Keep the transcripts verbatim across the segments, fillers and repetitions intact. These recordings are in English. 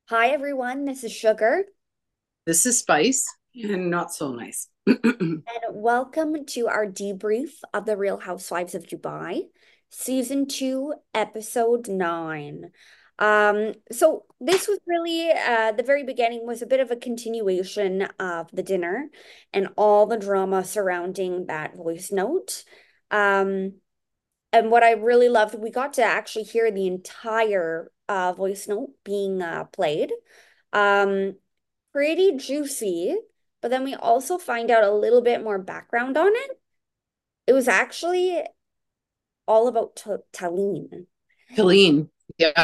Hi, everyone. This is Sugar, This is Spice. And not so nice. and welcome to our debrief of The Real Housewives of Dubai, Season two, Episode nine. Um, so this was really uh, the very beginning was a bit of a continuation of the dinner and all the drama surrounding that voice note. Um, and what I really loved, we got to actually hear the entire uh, voice note being uh, played. Um, Pretty juicy, but then we also find out a little bit more background on it. It was actually all about Ta Taline. Helene. Yeah.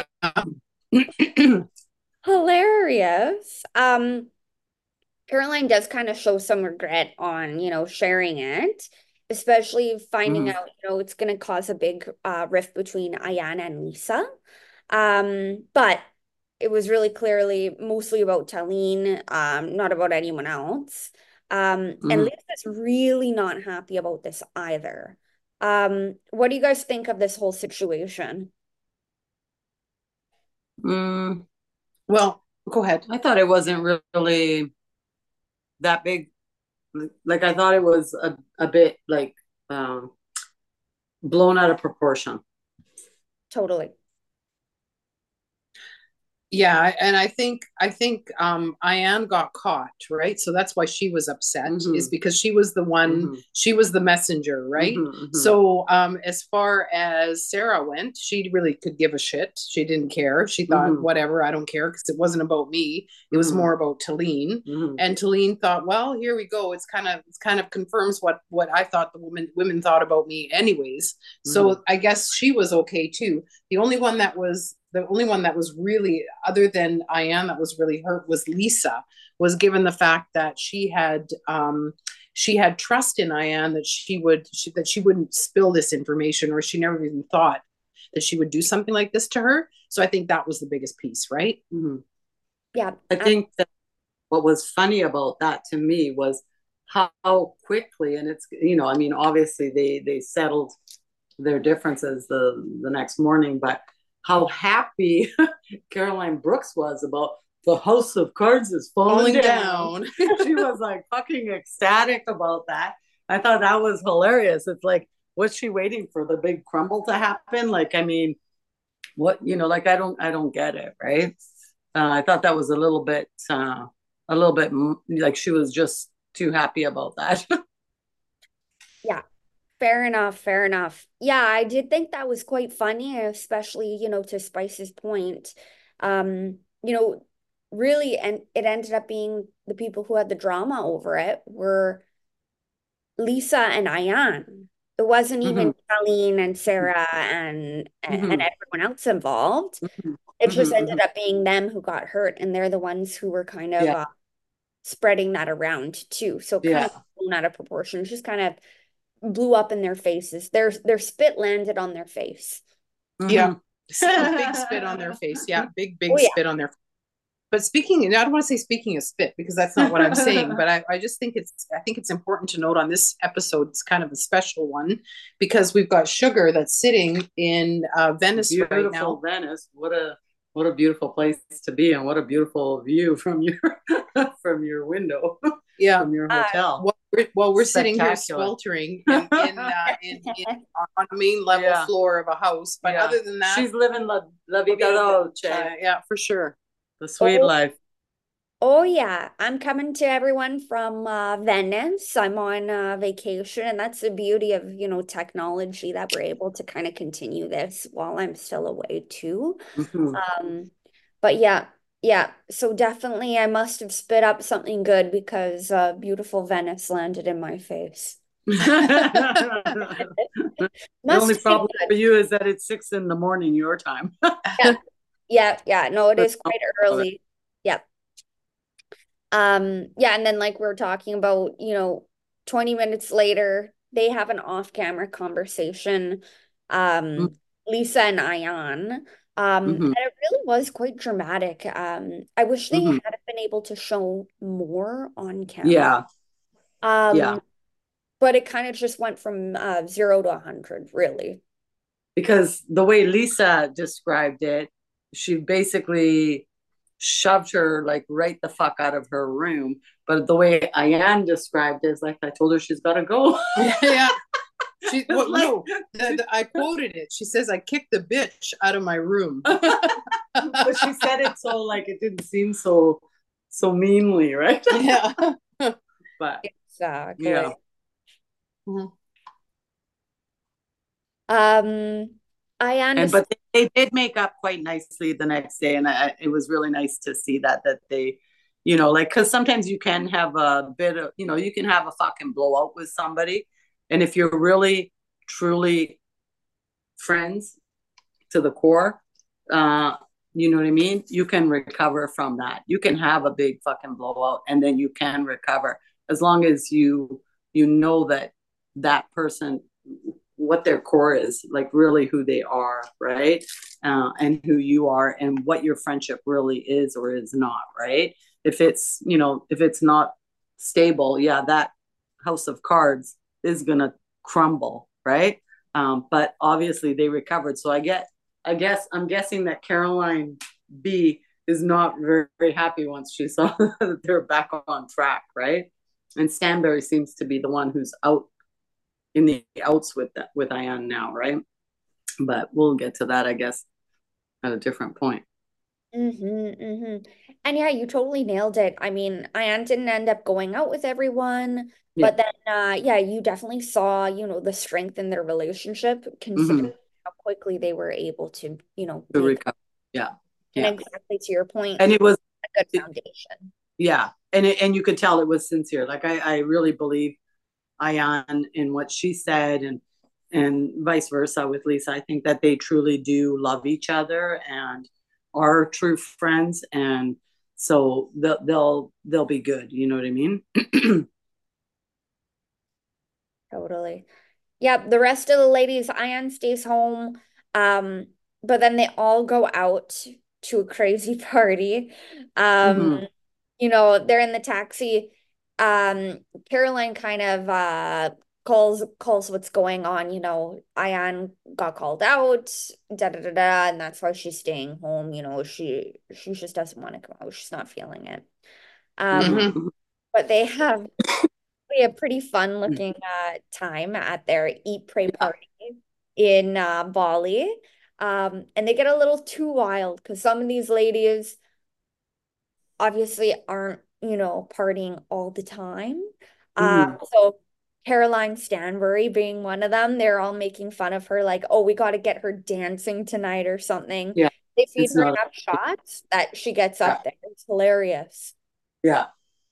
Hilarious. Um, Caroline does kind of show some regret on, you know, sharing it, especially finding Mhm. out, you know, it's going to cause a big uh, rift between Ayana and Lisa. Um, but it was really clearly mostly about Taline, um, not about anyone else. Um, and Mhm. Lisa's really not happy about this either. Um, what do you guys think of this whole situation? Mm, Well, go ahead. I thought it wasn't really that big. Like I thought it was a, a bit like um, blown out of proportion. Totally. Yeah, and I think I think um Ayan got caught, right? So that's why she was upset, is Hmm. because she was the one, Hmm. she was the messenger, right? Hmm. Hmm. So um as far as Sarah went, she really could give a shit. She didn't care. She thought, Hmm. whatever, I don't care, because it wasn't about me. It was Hmm. more about Talene. Hmm. And Talene thought, well, here we go. It's kind of it's kind of confirms what what I thought the women women thought about me anyways. Hmm. So I guess she was okay too. The only one that was the only one that was really, other than Ayan, that was really hurt was Lisa, was given the fact that she had um, she had trust in Ayan that she would she, that she wouldn't spill this information, or she never even thought that she would do something like this to her. So I think that was the biggest piece, right? Hmm. Yeah. I Uh, think that what was funny about that to me was how quickly, and it's you know, I mean, obviously they they settled their differences the the next morning, but how happy Caroline Brooks was about the house of cards is falling Falling down. down. She was like fucking ecstatic about that. I thought that was hilarious. It's like, was she waiting for the big crumble to happen? Like, I mean, what you know, like I don't, I don't get it, right? Uh, I thought that was a little bit, uh, a little bit like she was just too happy about that. yeah. Fair enough, fair enough. Yeah, I did think that was quite funny, especially, you know, to Spice's point. Um, you know, really, and it ended up being the people who had the drama over it were Lisa and Ayan. It wasn't even Hmm. Colleen and Sarah and and Hmm. everyone else involved. Hmm. It just Hmm. ended up being them who got hurt, and they're the ones who were kind of Yeah, uh, spreading that around too. So kind yeah. of blown out of proportion. Just kind of blew up in their faces. Their their spit landed on their face. Yeah. Hmm. A big spit on their face. Yeah, big, Oh big yeah. spit on their. But speaking, I don't want to say speaking of spit, because that's not what I'm saying, but I, I just think it's I think it's important to note on this episode, it's kind of a special one, because we've got Sugar that's sitting in uh, Venice right Beautiful now. Venice. What a what a beautiful place to be, and what a beautiful view from your from your window, Yeah. from your Uh, hotel. Well, we're, well, we're sitting here Spectacular. sweltering in in, uh, in in on the main level Yeah, floor of a house, but yeah. other than that, She's living la, la we'll vida be dolce, uh, yeah, for sure. the sweet oh, life. oh yeah. I'm coming to everyone from uh, Venice. I'm on uh, vacation, and that's the beauty of, you know, technology that we're able to kind of continue this while I'm still away too. Mhm. Um, but yeah, yeah. So definitely I must have spit up something good because uh, beautiful Venice landed in my face. The Must only have been problem good. for you is that it's six in the morning your time. Yeah, yeah, yeah. No, it But is no, quite love it. early. Yeah. Um, yeah, and then like we are talking about, you know, twenty minutes later, they have an off-camera conversation, um, Lisa and Ayan. Um, and Mhm. it really was quite dramatic. Um, I wish they Mhm. had been able to show more on camera. Yeah, Um, yeah. but it kind of just went from uh, zero to a hundred, really. Because the way Lisa described it, she basically shoved her like right the fuck out of her room. But the way Ayan described it is like, I told her she's got to go. Yeah. She well, like, no, the, the, I quoted it. She says, "I kicked the bitch out of my room." But she said it so like it didn't seem so so meanly, right? Yeah. But Exactly. yeah. Mhm. Um, I And understand. but they, they did make up quite nicely the next day, and I, it was really nice to see that that they, you know, like because sometimes you can have a bit of, you know, you can have a fucking blowout with somebody, and if you're really truly friends to the core, uh, you know what I mean? You can recover from that. You can have a big fucking blowout, and then you can recover as long as you you know that that person, what their core is, like really who they are, right? Uh, and who you are, and what your friendship really is or is not, right? If it's, you know, if it's not stable, yeah, that house of cards is gonna crumble, right? Um, but obviously they recovered. So I get, I guess I'm guessing that Caroline B is not very, very happy once she saw that they're back on track, right? And Stanberry seems to be the one who's out in the outs with that with Ayan now, right? But we'll get to that, I guess, at a different point. Mm-hmm, mm-hmm. And yeah, you totally nailed it. I mean, Anne didn't end up going out with everyone, Yeah. but then uh yeah, you definitely saw, you know, the strength in their relationship, Mm-hmm. considering how quickly they were able to, you know, To make recover. Yeah. and Yeah. exactly to your point, And it was, a good it, foundation. yeah. And it, and you could tell it was sincere. Like I, I really believe Ayan in what she said, and and vice versa with Lisa. I think that they truly do love each other and are true friends, and so they'll they'll they'll be good. You know what I mean? Totally. Yep, the rest of the ladies, Ian stays home. Um, but then they all go out to a crazy party. Um, Mm-hmm. you know, they're in the taxi. Um, Caroline kind of uh calls calls what's going on, you know, Ian got called out, da da da da, and that's why she's staying home. You know, she she just doesn't want to come out. She's not feeling it. Um, Mhm. Mm-hmm. but they have a pretty fun looking uh, time at their eat pray Yeah. party in uh, Bali. Um, and they get a little too wild because some of these ladies obviously aren't, you know, partying all the time. Uh, Mm-hmm. so Caroline Stanbury being one of them, they're all making fun of her, like, oh, we got to get her dancing tonight or something. Yeah. They feed It's her not. enough shots that she gets Yeah. up there. It's hilarious. Yeah.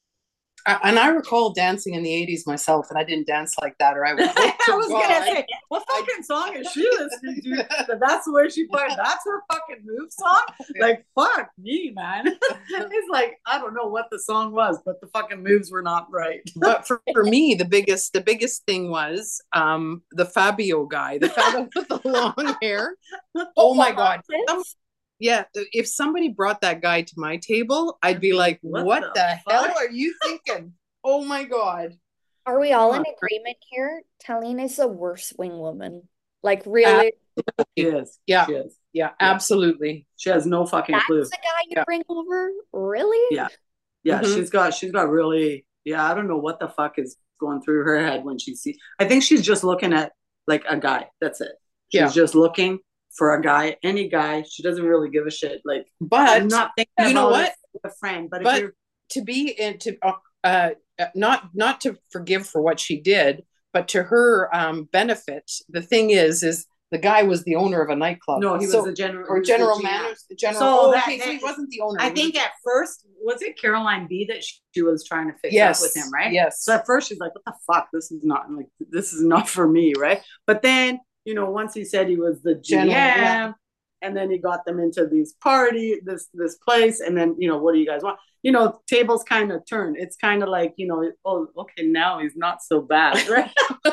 I, and I recall dancing in the eighties myself, and I didn't dance like that, or I would. I was God, gonna say, what fucking song is she listening to? That that's where she played. That's her fucking move song. Like fuck me, man. It's like I don't know what the song was, but the fucking moves were not right. But for, for me, the biggest the biggest thing was um, the Fabio guy, the Fabio with the long hair. Oh my God! Some, yeah, if somebody brought that guy to my table, I'd be like, "What, what the, the hell are you thinking?" Oh my God! Are we all in agreement here? Talina is the worst wing woman. Like really? She is. Yeah. She is. Yeah, absolutely. She has no fucking That's clue. the guy you yeah. bring over? Really? Yeah. Yeah. Mm-hmm. She's got she's got really, yeah, I don't know what the fuck is going through her head when she sees. I think she's just looking at like a guy. That's it. She's yeah. just looking for a guy, any guy. She doesn't really give a shit. Like, but I'm not thinking you know what? A friend, but, but if you're to be in to uh not not to forgive for what she did, but to her um benefit, the thing is is the guy was the owner of a nightclub. No, he so, was the general or general manager. General. So oh, that, okay, that, so he wasn't the owner. I think at first was it Caroline B that she, she was trying to fix yes, up with him, right? Yes. So at first she's like, "What the fuck? This is not like this is not for me, right?" But then you know, once he said he was the G M, general, and then he got them into these party, this this place, and then you know, what do you guys want? You know, tables kind of turn. It's kind of like, you know, oh, okay, now he's not so bad, right?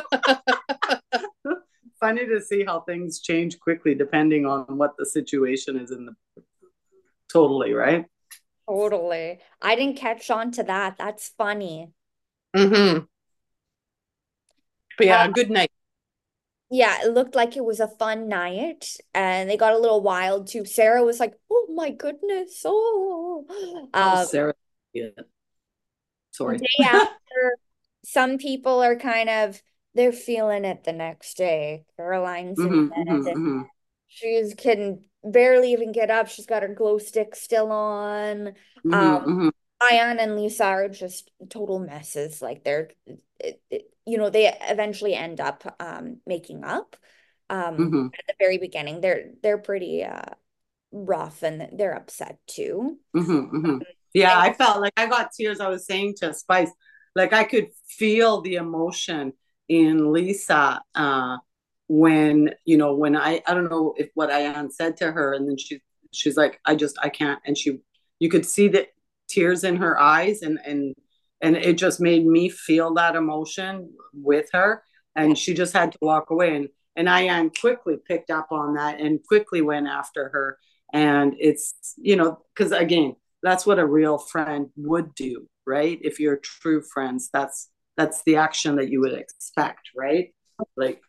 Funny to see how things change quickly depending on what the situation is in the totally, right? Totally. I didn't catch on to that. That's funny. Mm-hmm. But yeah, uh, good night. Yeah, it looked like it was a fun night and they got a little wild too. Sarah was like, "Oh my goodness." Oh. Oh, Um, Sarah. Yeah. Sorry. day after, some people are kind of they're feeling it the next day. Caroline's in hmm bed hmm and hmm she's can barely even get up. She's got her glow stick still on. hmm Um, hmm Ayan and Lisa are just total messes. Like they're, it, it, you know, they eventually end up um, making up. Um, hmm at the very beginning, they're they're pretty uh, rough and they're upset too. hmm hmm Yeah, And I felt like I got tears. I was saying to Spice, like I could feel the emotion in Lisa uh, when you know when I I don't know if what Ayan said to her, and then she she's like I just I can't, and she you could see the tears in her eyes, and and and it just made me feel that emotion with her, yeah, and she just had to walk away, and and Ayan quickly picked up on that and quickly went after her, and it's you know because again that's what a real friend would do, right? If you're true friends, that's that's the action that you would expect, right? Like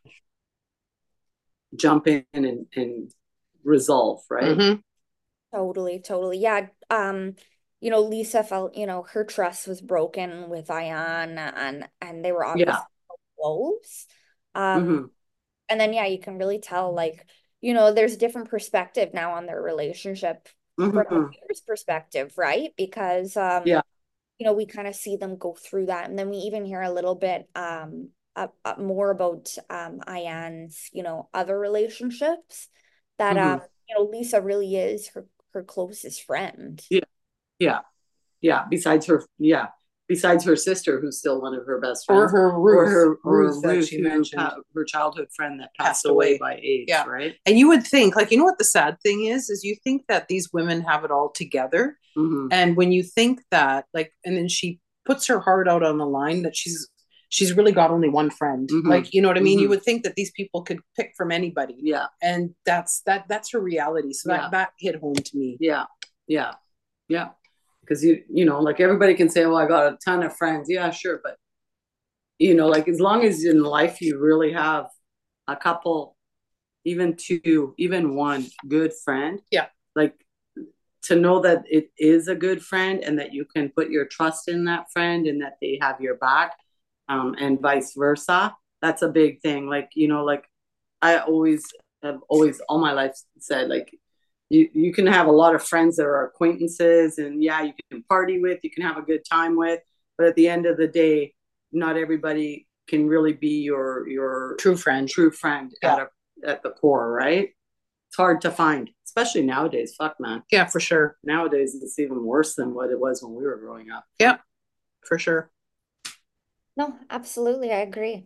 jump in and, and resolve, right? Mm-hmm. totally, totally. Yeah. Um, you know, Lisa felt, you know, her trust was broken with Ayan and and they were Yeah. obviously close. Um, Mm-hmm. and then yeah, you can really tell like, you know, there's a different perspective now on their relationship from the Mm-hmm. viewer's perspective, right? Because um, Yeah. you know, we kind of see them go through that. And then we even hear a little bit um uh, uh, more about um Ayan's, you know, other relationships that um, Mm-hmm. you know, Lisa really is her her closest friend. Yeah. Yeah. Yeah. Besides her, yeah. Besides her sister, who's still one of her best Or friends, her or Ruth, her or Ruth that Ruth, she who mentioned pa- her childhood friend that passed passed away away. by AIDS, Yeah. right? And you would think, like, you know what the sad thing is, is you think that these women have it all together. Mm-hmm. And when you think that, like, and then she puts her heart out on the line that she's she's really got only one friend. Mm-hmm. Like, you know what I mean? Mm-hmm. You would think that these people could pick from anybody. Yeah. And that's that that's her reality. So Yeah. that that hit home to me. Yeah. Yeah. Yeah. Because you you know, like everybody can say, "Well, I got a ton of friends." Yeah, sure, but you know, like as long as in life you really have a couple, even two, even one good friend, Yeah. like to know that it is a good friend and that you can put your trust in that friend and that they have your back, um, and vice versa. That's a big thing. Like you know, like I always have always all my life said like you you can have a lot of friends that are acquaintances and yeah you can party with, you can have a good time with, but at the end of the day not everybody can really be your your True friend. true friend Yeah. at a, at the core, right? It's hard to find, especially nowadays. Fuck man, Yeah, for sure. nowadays it's even worse than what it was when we were growing up. Yeah, for sure. No, absolutely, I agree.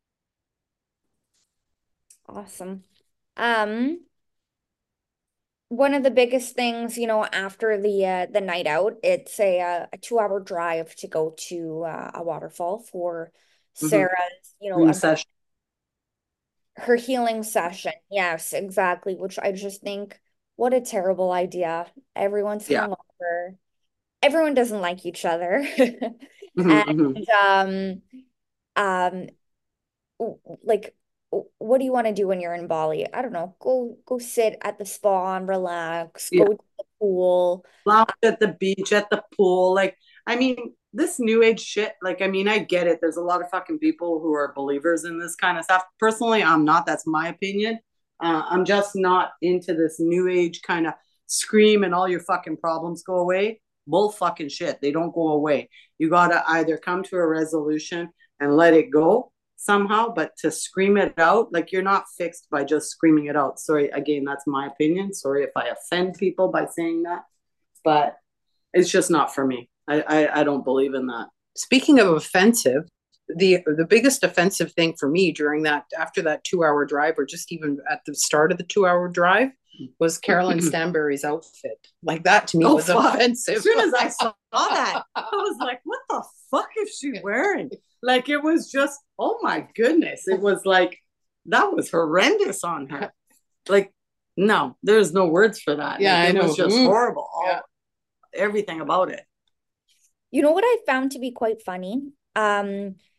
Awesome. Um, one of the biggest things, you know, after the uh, the night out, it's a uh, a two hour drive to go to uh, a waterfall for Mm-hmm. Sarah's, you know, Dream a, session. her healing session. Yes, exactly. Which I just think, what a terrible idea. Everyone's Yeah. hungover. Everyone doesn't like each other. Mm-hmm, mm-hmm. And um, um, w- like w- what do you want to do when you're in Bali? I don't know. Go go sit at the spa and relax. Yeah. Go to the pool. Lounge at the beach, at the pool. Like, I mean, this new age shit, like, I mean, I get it. There's a lot of fucking people who are believers in this kind of stuff. Personally, I'm not. That's my opinion. Uh, I'm just not into this new age kind of scream and all your fucking problems go away. Bull fucking shit. They don't go away. You got to either come to a resolution and let it go somehow, but to scream it out, like you're not fixed by just screaming it out. Sorry, again, that's my opinion. Sorry if I offend people by saying that, but it's just not for me. I, I, I don't believe in that. Speaking of offensive, the the biggest offensive thing for me during that after that two hour drive, or just even at the start of the two hour drive, was Carolyn Stanberry's outfit. Like that to me Oh, was fuck. offensive. As soon as I saw that, I was like, what the fuck is she wearing? Like it was just, oh my goodness. It was like, that was horrendous on her. Like, no, there's no words for that. Yeah, like, I it know. was just Mm. horrible. All, Yeah. Everything about it. You know what I found to be quite funny? Um,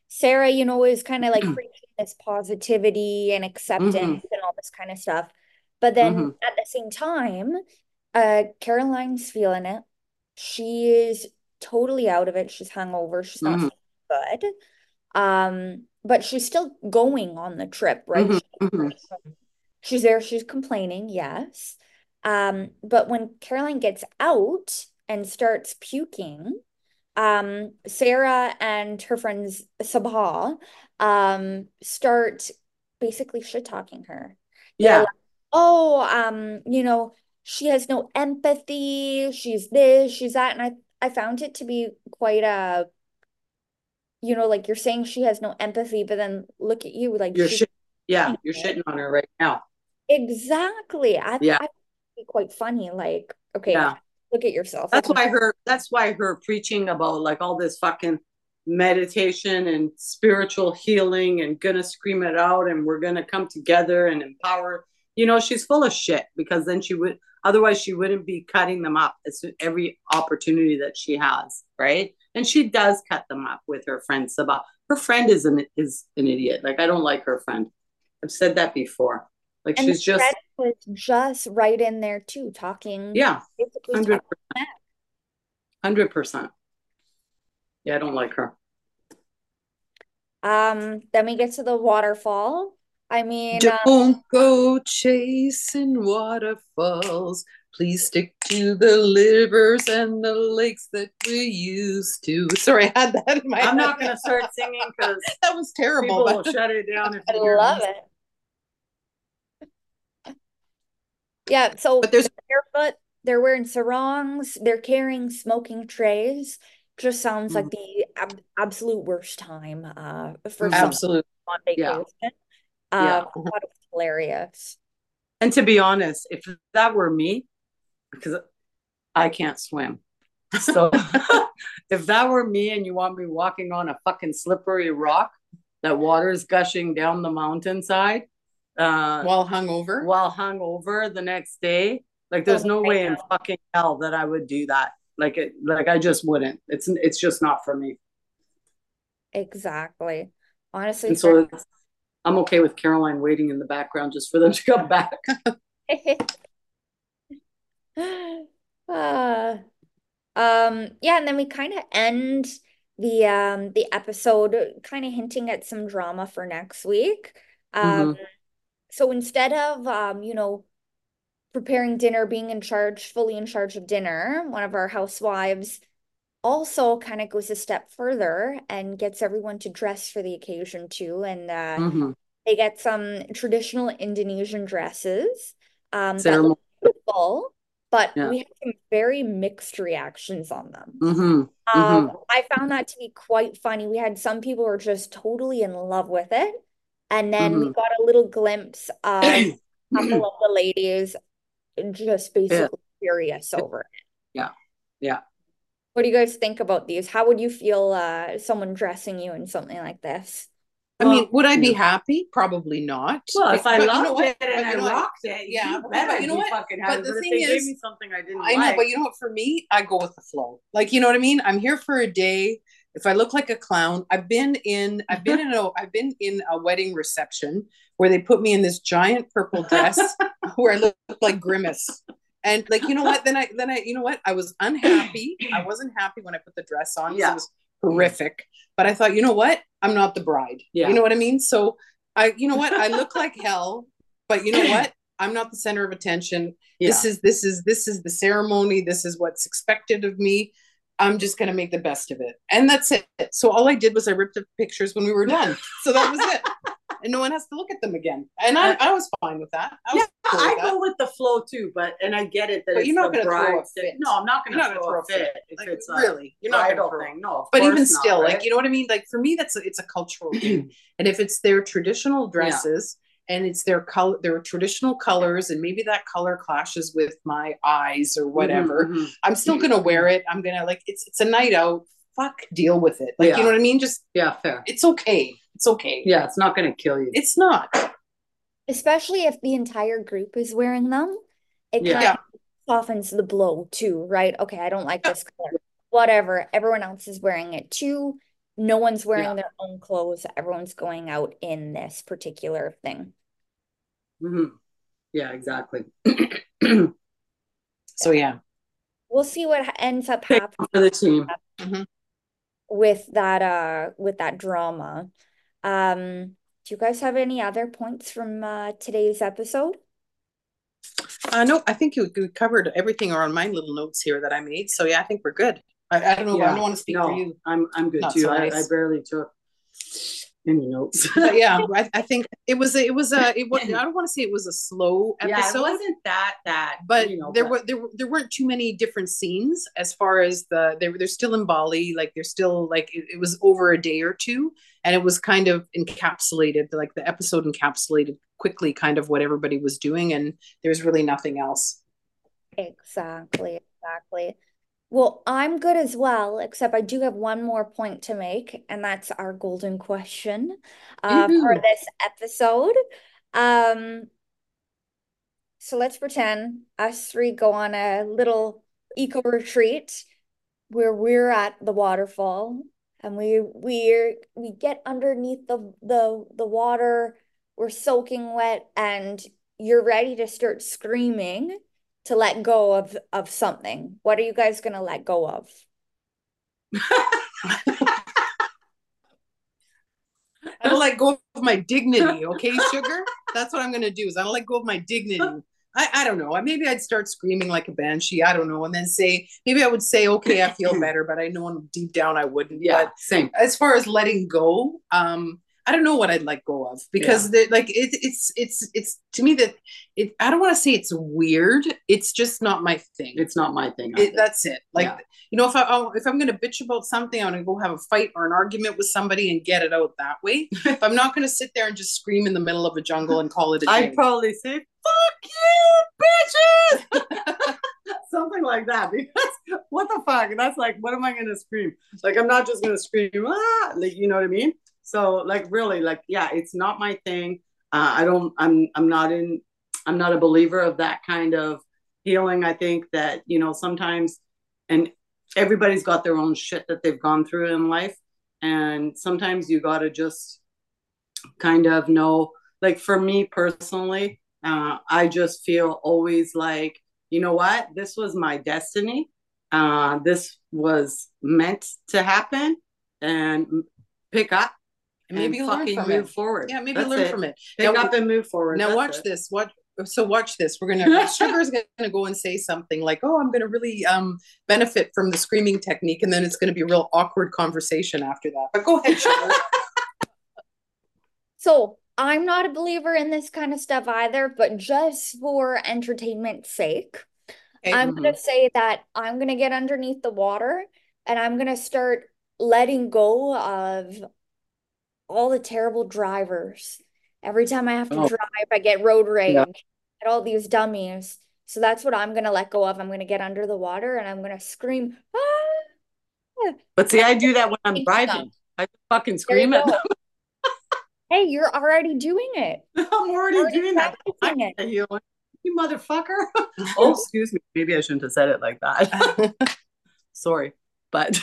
Sarah, you know, is kind of like preaching this positivity and acceptance Mm-hmm. and all this kind of stuff. But then Mm-hmm. at the same time, uh, Caroline's feeling it. She is totally out of it. She's hungover. She's not Mm-hmm. feeling good. Um, but she's still going on the trip, right? Mm-hmm. She, Mm-hmm. she's there, she's complaining, yes. Um, but when Caroline gets out and starts puking, um, Sarah and her friends Sabah um start basically shit talking her. They're Yeah. like, oh, um, you know, she has no empathy, she's this, she's that. And I I found it to be quite a, you know, like you're saying she has no empathy, but then look at you, like You're she's shit. Yeah, doing you're it. shitting on her right now. Exactly. I Yeah. I think it's quite funny. Like, okay, Yeah. look at yourself. Like, That's why her that's why her preaching about like all this fucking meditation and spiritual healing and gonna scream it out and we're gonna come together and empower. You know, she's full of shit because then she would otherwise she wouldn't be cutting them up as every opportunity that she has, right? And she does cut them up with her friend Sabah. Her friend is an is an idiot. Like I don't like her friend. I've said that before. Like and she's just Fred was just right in there too, talking, yeah, basically hundred talking smack. hundred percent. Yeah, I don't like her. Um, then we get to the waterfall. I mean, uh, Don't go chasing waterfalls. Please stick to the rivers and the lakes that we used to. Sorry, I had that in my I'm head. not going to start singing because That was terrible. people will But shut it down if I you hear love me. it. Yeah, so but there's they're barefoot, they're wearing sarongs, they're carrying smoking trays. Just sounds like the ab absolute worst time uh for Mm-hmm. someone absolutely, on Yeah, vacation. yeah. Um, I thought it was hilarious. And to be honest, if that were me, because I can't swim, so if that were me and you want me walking on a fucking slippery rock that water is gushing down the mountainside, uh, while hungover. while hung over the next day, like Oh there's no my way in God. fucking hell that I would do that. Like it, like I just wouldn't. It's it's just not for me. Exactly. Honestly, And for so it's, I'm okay with Caroline waiting in the background just for them to come back. uh, um, yeah, and then we kind of end the um the episode kind of hinting at some drama for next week. Um, Mm-hmm. so instead of um, you know, preparing dinner, being in charge, fully in charge of dinner, one of our housewives also kind of goes a step further and gets everyone to dress for the occasion too. And uh, Mm-hmm. they get some traditional Indonesian dresses um, that look Ceremony. beautiful, but Yeah. we had some very mixed reactions on them. Mm-hmm. Um, Mm-hmm. I found that to be quite funny. We had some people who were just totally in love with it. And then we Mm-hmm. got a little glimpse of a couple of the ladies just Yeah. basically furious over it. Yeah. Yeah. What do you guys think about these? How would you feel uh, someone dressing you in something like this? I mean, would I yeah. be happy? Probably not. Well, if I but loved you know what? it and but I you know rocked what? it, Yeah, you but, bet but I'd you know be what? fucking happy. But the But if thing they gave is, me something I didn't I know, like, but you know what? For me, I go with the flow. Like, you know what I mean? I'm here for a day. If I look like a clown, I've been in, I've been in a, I've been in a wedding reception where they put me in this giant purple dress where I look like Grimace. And like, you know what? Then I, then I, you know what? I was unhappy. I wasn't happy when I put the dress on. Yeah. It was horrific. But I thought, you know what? I'm not the bride. Yeah. You know what I mean? So I, you know what? I look like hell, but you know what? I'm not the center of attention. Yeah. This is, this is, this is the ceremony. This is what's expected of me. I'm just going to make the best of it. And that's it. So all I did was I ripped up pictures when we were done. So that was it. And no one has to look at them again. And I, I was fine with that. I yeah, cool with I that. go with the flow too, but and I get it that but it's you're not the going to throw a fit. fit. No, I'm not going to throw, throw a fit, fit if like, it's really. A you're not bridal throw thing. No, but even not, still, right? like you know what I mean. Like for me, that's a, it's a cultural thing, and if it's their traditional dresses. Yeah. And it's their color, their traditional colors, and maybe that color clashes with my eyes or whatever. Mm-hmm, mm-hmm. I'm still gonna wear it. I'm gonna like it's it's a night out. Fuck, deal with it. Like yeah. you know what I mean? Just yeah, fair. It's okay. It's okay. Yeah, it's not gonna kill you. It's not. Especially if the entire group is wearing them, it yeah. kind yeah. of softens the blow too, right? Okay, I don't like this color. Whatever. Everyone else is wearing it too. no one's wearing Yeah. their own clothes. Everyone's going out in this particular thing. Mm-hmm. Yeah, exactly. So yeah. We'll see what ends up Thank happening you for the team. Mm-hmm. with that uh with that drama. Um, do you guys have any other points from uh, today's episode? Uh, no, I think you, you covered everything on my little notes here that I made. So yeah, I think we're good. I, I don't know. I Yeah. don't want to speak No, for you. I'm I'm good Not too. so I, I nice. barely took any notes. But yeah, I, I think it was a, it was a it was I don't want to say it was a slow Yeah, it episode, wasn't that that, but you know, there but were there were there weren't too many different scenes as far as the they they're still in Bali, like they're still like it, it was over a day or two, and it was kind of encapsulated, like the episode encapsulated quickly kind of what everybody was doing, and there's really nothing else. Exactly, exactly. Well, I'm good as well, except I do have one more point to make, and that's our golden question uh, for Ew. this episode. Um, so let's pretend us three go on a little eco retreat where we're at the waterfall, and we we we get underneath the the the water, we're soaking wet, and you're ready to start screaming to let go of of something. What are you guys gonna let go of? I don't let go of my dignity, okay, sugar? That's what I'm gonna do. Is I don't let go of my dignity. I, I don't know. Maybe I'd start screaming like a banshee. I don't know, and then say maybe I would say, okay, I feel better, but I know deep down I wouldn't. Yeah, but same. As far as letting go, um, I don't know what I'd let go of because yeah. like it, it's it's it's to me that it. I don't want to say it's weird. It's just not my thing. It's not my thing. It, that's it. Like yeah. you know, if I oh, if I'm going to bitch about something, I'm going to go have a fight or an argument with somebody and get it out that way. If I'm not going to sit there and just scream in the middle of a jungle and call it a day. I'd probably say, "Fuck you, bitches!" Something like that. Because what the fuck? That's like, what am I going to scream? Like, I'm not just going to scream, ah, like, you know what I mean? So, like, really, like, yeah, it's not my thing. Uh, I don't. I'm. I'm not in. I'm not a believer of that kind of healing. I think that you know sometimes, and everybody's got their own shit that they've gone through in life, and sometimes you got to just kind of know. Like for me personally, uh, I just feel always like, you know what, this was my destiny. Uh, this was meant to happen, and pick up. And maybe and learn fucking from move it. forward. Yeah, maybe That's learn it. from it. Pick now, up and move forward. Now That's watch it. this. What? So watch this. We're gonna Sugar's gonna go and say something like, "Oh, I'm gonna really um benefit from the screaming technique," and then it's gonna be a real awkward conversation after that. But go ahead, Sugar. So I'm not a believer in this kind of stuff either, but just for entertainment's sake, Okay. I'm Mhm. gonna say that I'm gonna get underneath the water and I'm gonna start letting go of all the terrible drivers. Every time I have to Oh, drive, I get road yeah. rage at all these dummies. So that's what I'm gonna let go of. I'm gonna get under the water and I'm gonna scream, ah! But see, And I do that when I'm thinking of- driving. I just fucking There you scream at go. them. Hey, you're already doing it. I'm already, Already doing that. I practicing it. can't heal. You motherfucker. Oh, excuse me. Maybe I shouldn't have said it like that. Sorry. But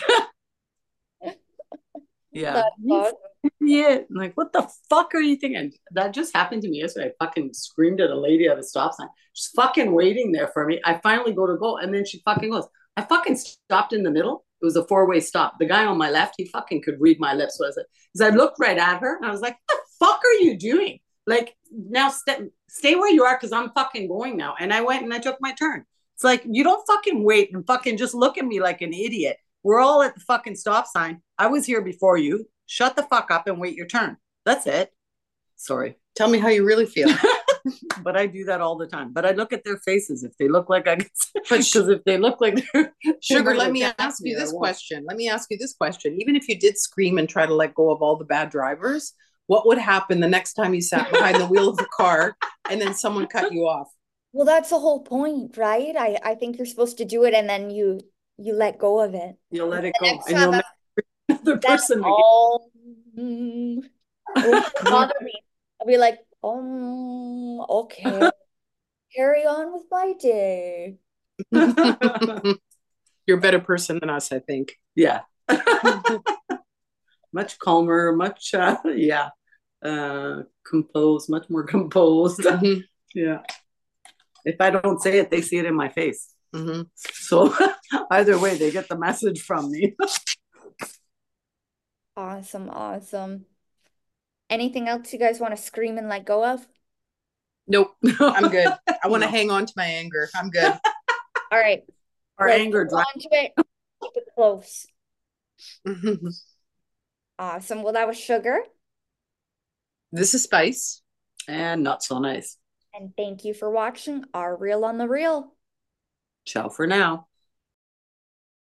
yeah. That's awesome. Yeah. Like, what the fuck are you thinking? That just happened to me yesterday. I fucking screamed at a lady at a stop sign. She's fucking waiting there for me. I finally go to go, and then she fucking goes. I fucking stopped in the middle. It was a four-way stop. The guy on my left, he fucking could read my lips. Was it? Because I looked right at her and I was like, what the fuck are you doing? Like, now st- stay where you are because I'm fucking going now. And I went and I took my turn. It's like, you don't fucking wait and fucking just look at me like an idiot. We're all at the fucking stop sign. I was here before you. Shut the fuck up and wait your turn. That's it. Sorry. Tell me how you really feel. But I do that all the time. But I look at their faces if they look like I can. Because if they look like they're Sugar, let me ask you this question. Let me ask you this question. Even if you did scream and try to let go of all the bad drivers, what would happen the next time you sat behind the wheel of the car and then someone cut you off? Well, that's the whole point, right? I, I think you're supposed to do it and then you you let go of it. You'll let it The go. next And time you'll I- never another That's person again. all. Mm, it won't bother me. I'll be like, um, okay, carry on with my day. You're a better person than us, I think. Yeah. much calmer, much uh, yeah, uh, composed, much more composed. Mm-hmm. Yeah. If I don't say it, they see it in my face. Mm-hmm. So either way, they get the message from me. Awesome, awesome. Anything else you guys want to scream and let go of? Nope, I'm good. I want to no. hang on to my anger. I'm good. All right. Our Let's anger hold on to it. Keep it close. Awesome. Well, that was Sugar. This is Spice. And Not So Nice. And thank you for watching our Reel on the Reel. Ciao for now.